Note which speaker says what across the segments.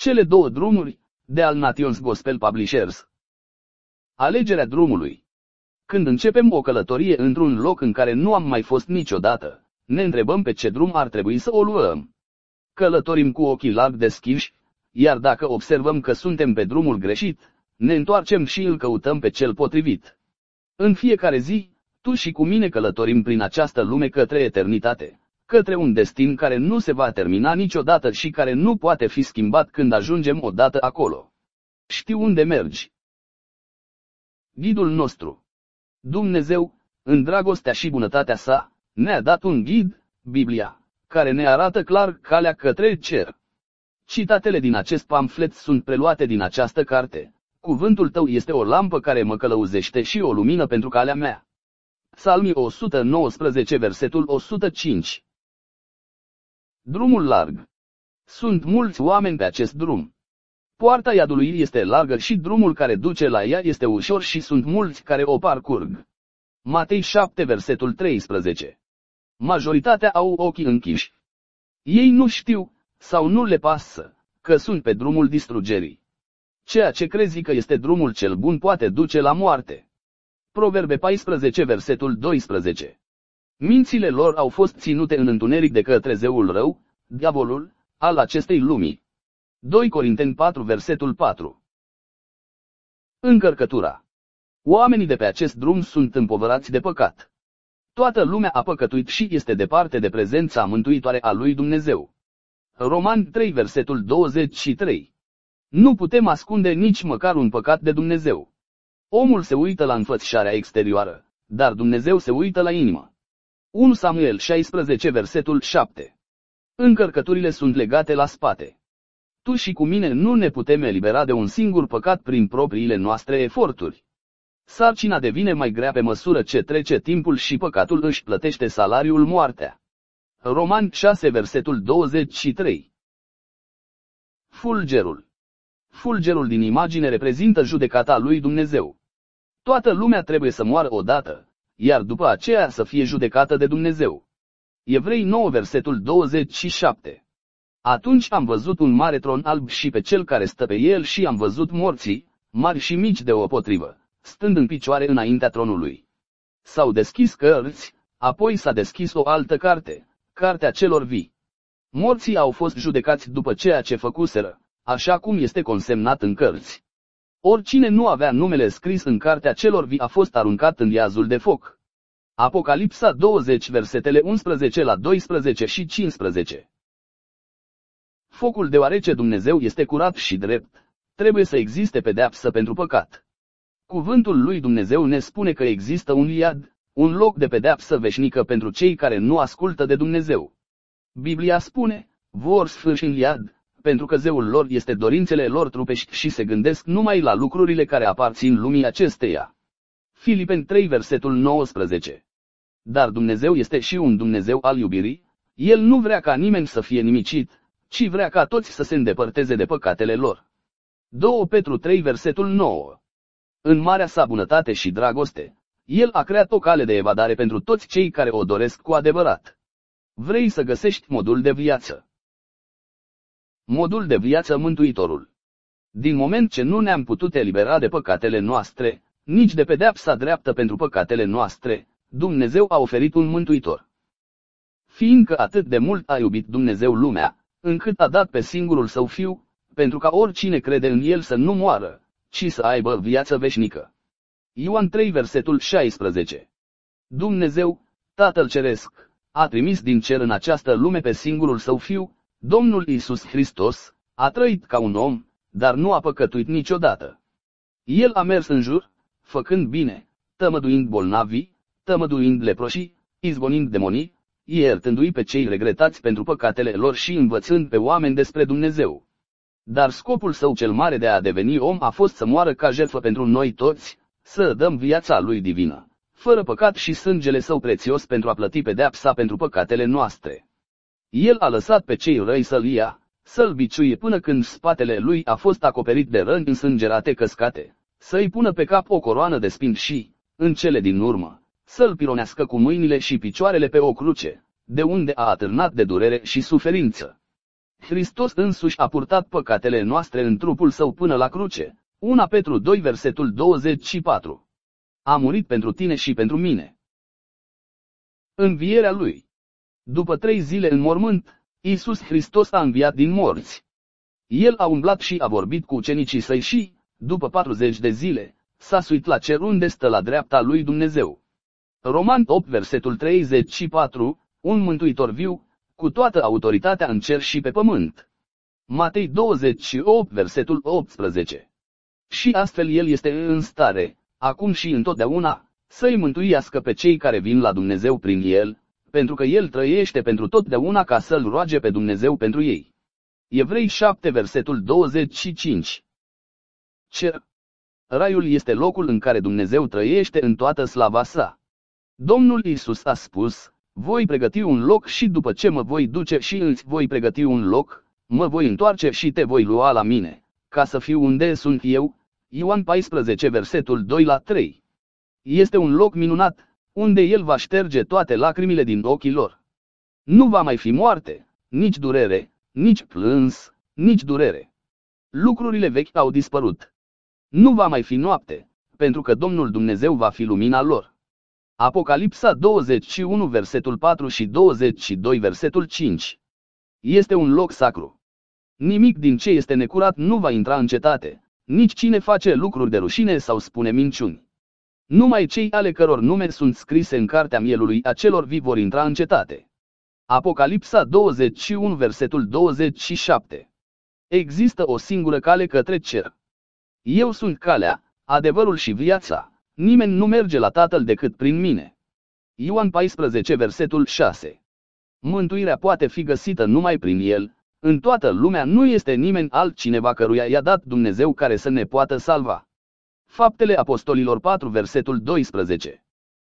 Speaker 1: Cele două drumuri, de al Nations Gospel Publishers. Alegerea drumului. Când începem o călătorie într-un loc în care nu am mai fost niciodată, ne întrebăm pe ce drum ar trebui să o luăm. Călătorim cu ochii larg deschiși, iar dacă observăm că suntem pe drumul greșit, ne întoarcem și îl căutăm pe cel potrivit. În fiecare zi, tu și cu mine călătorim prin această lume către eternitate, către un destin care nu se va termina niciodată și care nu poate fi schimbat când ajungem odată acolo. Știu unde mergi. Ghidul nostru. Dumnezeu, în dragostea și bunătatea sa, ne-a dat un ghid, Biblia, care ne arată clar calea către cer. Citatele din acest pamflet sunt preluate din această carte. Cuvântul tău este o lampă care mă călăuzește și o lumină pentru calea mea. Psalmii 119, versetul 105. Drumul larg. Sunt mulți oameni pe acest drum. Poarta iadului este largă și drumul care duce la ea este ușor și sunt mulți care o parcurg. Matei 7, versetul 13. Majoritatea au ochii închiși. Ei nu știu, sau nu le pasă, că sunt pe drumul distrugerii. Ceea ce crezi că este drumul cel bun poate duce la moarte. Proverbe 14, versetul 12. Mințile lor au fost ținute în întuneric de către zeul rău, diavolul, al acestei lumii. 2 Corinteni 4, versetul 4. Încărcătura. Oamenii de pe acest drum sunt împovărați de păcat. Toată lumea a păcătuit și este departe de prezența mântuitoare a lui Dumnezeu. Romani 3, versetul 23. Nu putem ascunde nici măcar un păcat de Dumnezeu. Omul se uită la înfățișarea exterioară, dar Dumnezeu se uită la inimă. 1 Samuel 16, versetul 7. Încărcăturile sunt legate la spate. Tu și cu mine nu ne putem elibera de un singur păcat prin propriile noastre eforturi. Sarcina devine mai grea pe măsură ce trece timpul și păcatul își plătește salariul, moartea. Romani 6, versetul 23. Fulgerul. Fulgerul din imagine reprezintă judecata lui Dumnezeu. Toată lumea trebuie să moară odată, iar după aceea să fie judecată de Dumnezeu. Evrei 9, versetul 27. Atunci am văzut un mare tron alb și pe cel care stă pe el și am văzut morții, mari și mici deopotrivă, stând în picioare înaintea tronului. S-au deschis cărți, apoi s-a deschis o altă carte, cartea celor vii. Morții au fost judecați după ceea ce făcuseră, așa cum este consemnat în cărți. Oricine nu avea numele scris în cartea celor vii a fost aruncat în iazul de foc. Apocalipsa 20, versetele 11 la 12 și 15. Focul, deoarece Dumnezeu este curat și drept, trebuie să existe pedeapsă pentru păcat. Cuvântul lui Dumnezeu ne spune că există un iad, un loc de pedeapsă veșnică pentru cei care nu ascultă de Dumnezeu. Biblia spune, vor sfârși în iad, pentru că zeul lor este dorințele lor trupești și se gândesc numai la lucrurile care aparțin lumii acesteia. Filipeni 3, versetul 19. Dar Dumnezeu este și un Dumnezeu al iubirii, El nu vrea ca nimeni să fie nimicit, ci vrea ca toți să se îndepărteze de păcatele lor. 2 Petru 3, versetul 9. În marea sa bunătate și dragoste, El a creat o cale de evadare pentru toți cei care o doresc cu adevărat. Vrei să găsești modul de viață? Modul de viață, Mântuitorul. Din moment ce nu ne-am putut elibera de păcatele noastre, nici de pedeapsa dreaptă pentru păcatele noastre, Dumnezeu a oferit un Mântuitor. Fiindcă atât de mult a iubit Dumnezeu lumea, încât a dat pe singurul Său Fiu, pentru ca oricine crede în El să nu moară, ci să aibă viață veșnică. Ioan 3, versetul 16. Dumnezeu, Tatăl Ceresc, a trimis din cer în această lume pe singurul Său Fiu, Domnul Iisus Hristos, a trăit ca un om, dar nu a păcătuit niciodată. El a mers în jur, făcând bine, tămăduind bolnavii, tămăduind leproșii, izgonind demonii, iertându-i pe cei regretați pentru păcatele lor și învățând pe oameni despre Dumnezeu. Dar scopul său cel mare de a deveni om a fost să moară ca jertfă pentru noi toți, să dăm viața lui divină, fără păcat și sângele său prețios pentru a plăti pedeapsa pentru păcatele noastre. El a lăsat pe cei răi să-l ia, să-l biciuie până când spatele lui a fost acoperit de răni însângerate căscate, să-i pună pe cap o coroană de spini și, în cele din urmă, să-l pironească cu mâinile și picioarele pe o cruce, de unde a atârnat de durere și suferință. Hristos însuși a purtat păcatele noastre în trupul său până la cruce. 1 Petru 2 versetul 24. A murit pentru tine și pentru mine. Învierea lui. După 3 zile în mormânt, Iisus Hristos a înviat din morți. El a umblat și a vorbit cu ucenicii săi și, după 40 de zile, s-a suit la cer unde stă la dreapta lui Dumnezeu. Roman 8 versetul 34, un mântuitor viu, cu toată autoritatea în cer și pe pământ. Matei 28 versetul 18. Și astfel el este în stare, acum și întotdeauna, să-i mântuiască pe cei care vin la Dumnezeu prin el, pentru că el trăiește pentru totdeauna ca să-l roage pe Dumnezeu pentru ei. Evrei 7 versetul 25. Cer. Raiul este locul în care Dumnezeu trăiește în toată slava sa. Domnul Iisus a spus, voi pregăti un loc și după ce mă voi duce și îți voi pregăti un loc, mă voi întoarce și te voi lua la mine, ca să fiu unde sunt eu. Ioan 14 versetul 2-3. Este un loc minunat, unde El va șterge toate lacrimile din ochii lor. Nu va mai fi moarte, nici durere, nici plâns, nici durere. Lucrurile vechi au dispărut. Nu va mai fi noapte, pentru că Domnul Dumnezeu va fi lumina lor. Apocalipsa 21 versetul 4 și 22 versetul 5. Este un loc sacru. Nimic din ce este necurat nu va intra în cetate, nici cine face lucruri de rușine sau spune minciuni. Numai cei ale căror nume sunt scrise în cartea mielului a celor vii vor intra în cetate. Apocalipsa 21 versetul 27. Există o singură cale către cer. Eu sunt calea, adevărul și viața, nimeni nu merge la Tatăl decât prin mine. Ioan 14 versetul 6. Mântuirea poate fi găsită numai prin El, în toată lumea nu este nimeni altcineva căruia i-a dat Dumnezeu care să ne poată salva. Faptele Apostolilor 4 versetul 12.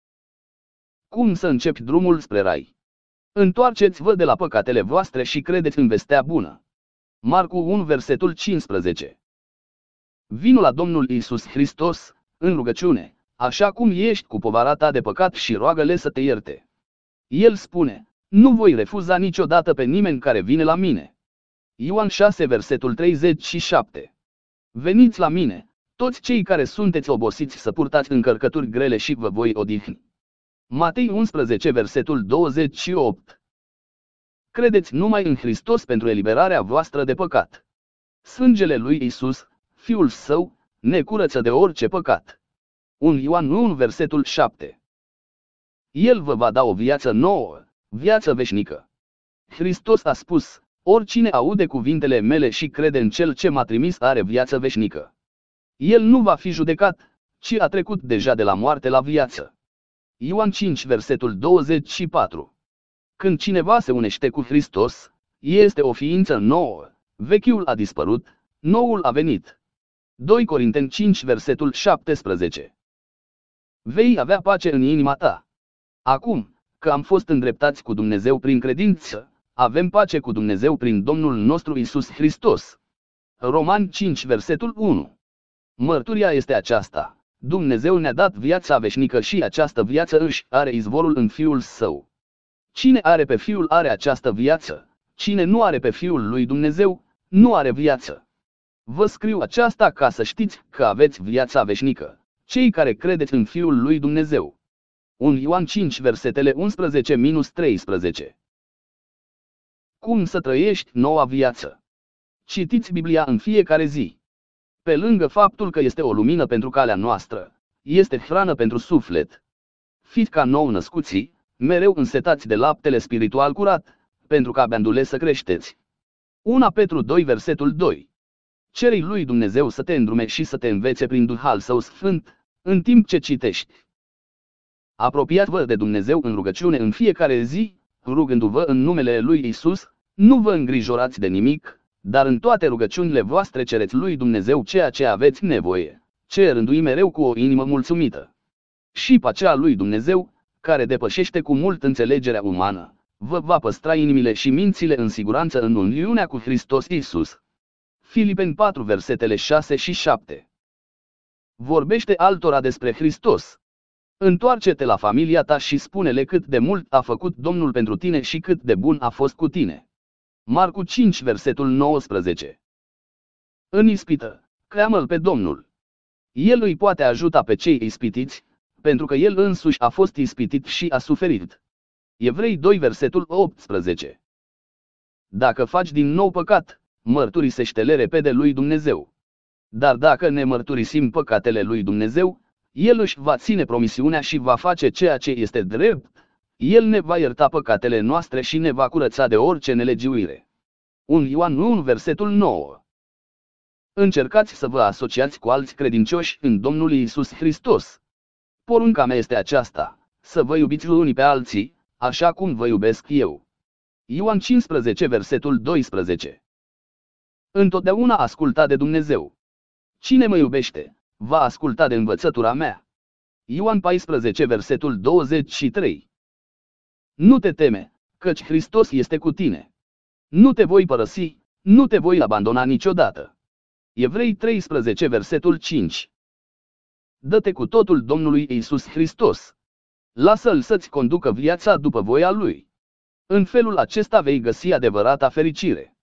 Speaker 1: Cum să începi drumul spre rai? Întoarceți-vă de la păcatele voastre și credeți în vestea bună. Marcu 1 versetul 15. Vino la Domnul Iisus Hristos, în rugăciune, așa cum ești cu povara ta de păcat și roagă-le să te ierte. El spune, nu voi refuza niciodată pe nimeni care vine la mine. Ioan 6 versetul 37. Veniți la mine, toți cei care sunteți obosiți să purtați încărcături grele și vă voi odihni. Matei 11 versetul 28. Credeți numai în Hristos pentru eliberarea voastră de păcat. Sângele lui Iisus, Fiul Său, ne curăță de orice păcat. 1 Ioan 1 versetul 7. El vă va da o viață nouă, viață veșnică. Hristos a spus, oricine aude cuvintele mele și crede în Cel ce m-a trimis are viață veșnică. El nu va fi judecat, ci a trecut deja de la moarte la viață. Ioan 5 versetul 24. Când cineva se unește cu Hristos, este o ființă nouă, vechiul a dispărut, noul a venit. 2 Corinteni 5 versetul 17. Vei avea pace în inima ta. Acum, că am fost îndreptați cu Dumnezeu prin credință, avem pace cu Dumnezeu prin Domnul nostru Iisus Hristos. Romani 5 versetul 1. Mărturia este aceasta. Dumnezeu ne-a dat viața veșnică și această viață își are izvorul în Fiul Său. Cine are pe Fiul are această viață, cine nu are pe Fiul lui Dumnezeu, nu are viață. Vă scriu aceasta ca să știți că aveți viața veșnică, cei care credeți în Fiul lui Dumnezeu. 1 Ioan 5 versetele 11-13. Cum să trăiești noua viață? Citiți Biblia în fiecare zi. Pe lângă faptul că este o lumină pentru calea noastră, este hrană pentru suflet. Fiți ca nou născuții, mereu însetați de laptele spiritual curat, pentru ca abia să creșteți. 1 Petru 2 versetul 2. Ceri lui Dumnezeu să te îndrume și să te învețe prin Duhul Său Sfânt, în timp ce citești. Apropiați-vă de Dumnezeu în rugăciune în fiecare zi, rugându-vă în numele lui Iisus, nu vă îngrijorați de nimic, dar în toate rugăciunile voastre cereți lui Dumnezeu ceea ce aveți nevoie, cerându-i mereu cu o inimă mulțumită. Și pacea lui Dumnezeu, care depășește cu mult înțelegerea umană, vă va păstra inimile și mințile în siguranță în uniunea cu Hristos Iisus. Filipeni 4 versetele 6 și 7. Vorbește altora despre Hristos. Întoarce-te la familia ta și spune-le cât de mult a făcut Domnul pentru tine și cât de bun a fost cu tine. Marcu 5, versetul 19. În ispită, cheamă-L pe Domnul. El îi poate ajuta pe cei ispitiți, pentru că El însuși a fost ispitit și a suferit. Evrei 2, versetul 18. Dacă faci din nou păcat, mărturisește-le repede lui Dumnezeu. Dar dacă ne mărturisim păcatele lui Dumnezeu, El își va ține promisiunea și va face ceea ce este drept. El ne va ierta păcatele noastre și ne va curăța de orice nelegiuire. 1 Ioan 1, versetul 9. Încercați să vă asociați cu alți credincioși în Domnul Iisus Hristos. Porunca mea este aceasta, să vă iubiți unii pe alții, așa cum vă iubesc eu. Ioan 15, versetul 12. Întotdeauna asculta de Dumnezeu. Cine mă iubește, va asculta de învățătura mea. Ioan 14, versetul 23. Nu te teme, căci Hristos este cu tine. Nu te voi părăsi, nu te voi abandona niciodată. Evrei 13, versetul 5. Dă-te cu totul Domnului Iisus Hristos. Lasă-L să-ți conducă viața după voia Lui. În felul acesta vei găsi adevărata fericire.